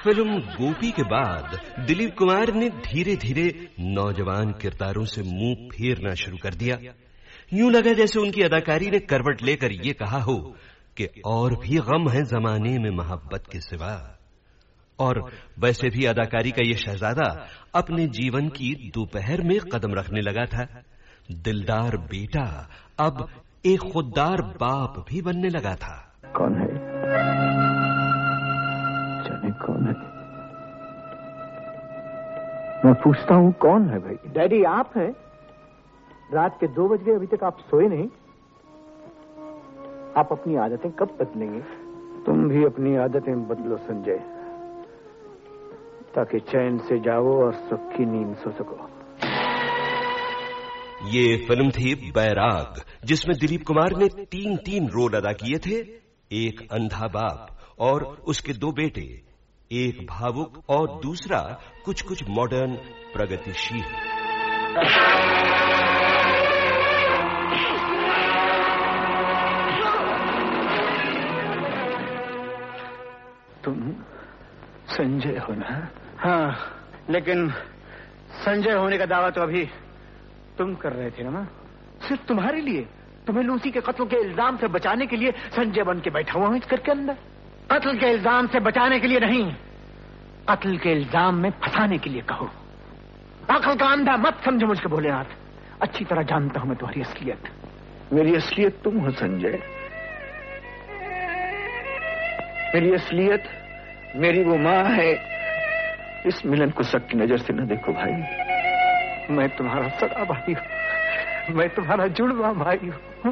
Film गोपी के बाद दिलीप कुमार ने धीरे धीरे नौजवान किरदारों से मुंह फेरना शुरू कर दिया। यूं लगा जैसे उनकी अदाकारी ने करवट लेकर ये कहा हो कि और भी गम है जमाने में मोहब्बत के सिवा। और वैसे भी अदाकारी का ये शहजादा अपने जीवन की दोपहर में कदम रखने लगा था। दिलदार बेटा अब एक खुददार बाप भी बनने लगा था। कौन है? जाने कौन है? मैं पूछता हूँ कौन है भाई? डैडी आप हैं? रात के 2 बज गए, अभी तक आप सोए नहीं। आप अपनी आदतें कब बदलेंगे? तुम भी अपनी आदतें बदलो संजय, ताकि चैन से जाओ और सुख की नींद सो सको। ये फिल्म थी बैराग, जिसमें दिलीप कुमार ने 3 रोल अदा किए थे। एक अंधा बाप और उसके 2 बेटे, एक भावुक और दूसरा कुछ मॉडर्न प्रगतिशील। तुम संजय हो ना? हाँ, लेकिन संजय होने का दावा तो अभी तुम कर रहे थे ना? सिर्फ तुम्हारे लिए, तुम्हें लूसी के कत्ल के इल्जाम से बचाने के लिए संजय बन के बैठा हुआ हूं इस घर के अंदर। कत्ल के इल्जाम से बचाने के लिए नहीं, कत्ल के इल्जाम में फंसाने के लिए कहो। अकल का अंधा मत समझो मुझको भोलेनाथ, अच्छी तरह जानता हूं मैं तुम्हारी असलियत। मेरी असलियत तुम हो संजय। मेरी असलियत मेरी वो माँ है। इस मिलन को शक की नजर से न देखो भाई। मैं तुम्हारा सगा भाई हूं, मैं तुम्हारा जुड़वा भाई हूं।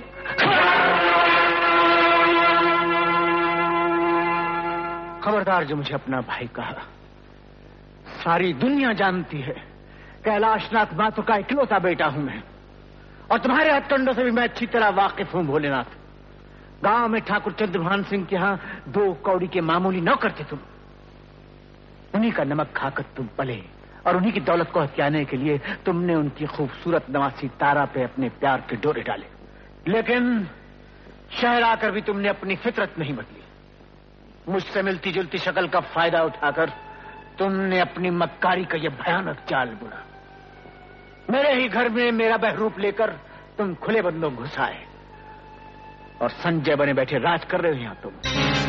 खबरदार जो मुझे अपना भाई कहा। सारी दुनिया जानती है कैलाशनाथ माथुर का इकलौता बेटा हूं मैं, और तुम्हारे हथकंडों से भी मैं अच्छी तरह वाकिफ हूं भोलेनाथ। गांव में ठाकुर चंद्रभान सिंह के यहां 2 कौड़ी के मामूली नौकर थे तुम। उन्हीं का नमक खाकर तुम पले, और उन्हीं की दौलत को हथियाने के लिए तुमने उनकी खूबसूरत नवासी तारा पे अपने प्यार के डोरे डाले। लेकिन शहर आकर भी तुमने अपनी फितरत नहीं बदली। मुझसे मिलती जुलती शक्ल का फायदा उठाकर तुमने अपनी मक्कारी का यह भयानक जाल बुना। मेरे ही घर में मेरा बहरूप लेकर तुम खुले बंदों घुस आए और संजय बने बैठे राज कर रहे हो यहां तुम।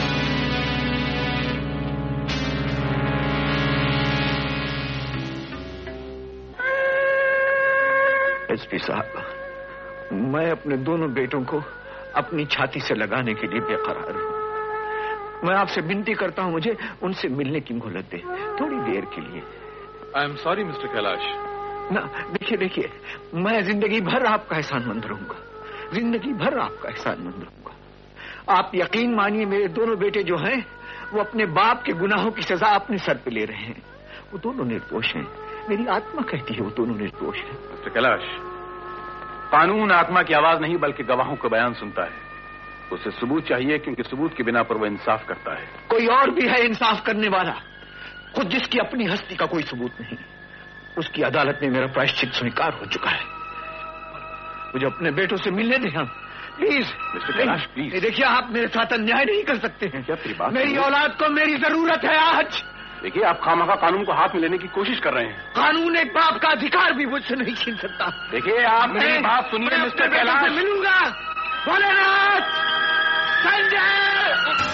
एसपी साहब, मैं अपने दोनों बेटों को अपनी छाती से लगाने के लिए बेकरार हूं। मैं आपसे विनती करता हूं, मुझे उनसे मिलने की मोहलत दे, थोड़ी देर के लिए। I am sorry mister Kailash. ना देखिए, मैं जिंदगी भर आपका एहसानमंद रहूंगा, जिंदगी भर आपका एहसानमंद रहूंगा। आप यकीन मानिए, मेरे दोनों बेटे जो हैं वो अपने बाप के गुनाहों की सजा अपने सर पे ले रहे हैं। वो दोनों निर्दोष हैं। मेरी आत्मा कहती है वो दोनों निर्दोष हैं। मिस्टर कैलाश, कानून आत्मा की आवाज नहीं बल्कि गवाहों का बयान सुनता है। उसे सबूत चाहिए, क्योंकि सबूत के बिना पर वो इंसाफ करता है। कोई और भी है इंसाफ करने वाला, खुद जिसकी अपनी हस्ती का कोई सबूत नहीं। उसकी अदालत में मेरा प्रायश्चित स्वीकार हो चुका है। मुझे अपने बेटों से मिलने दें हम, प्लीज। Mister Kailash please. देखिए, आप मेरे साथ अन्याय नहीं कर सकते हैं। क्या तेरी बात? मेरी औलाद को मेरी जरूरत है आज। देखिए, आप खामखा कानून को हाथ में लेने की कोशिश कर रहे हैं। कानून एक बाप का अधिकार भी मुझसे नहीं छीन सकता। देखिए, आप मेरी बात सुनिए मिस्टर कैलाश। मिलूंगा भोलेनाथ। संजय!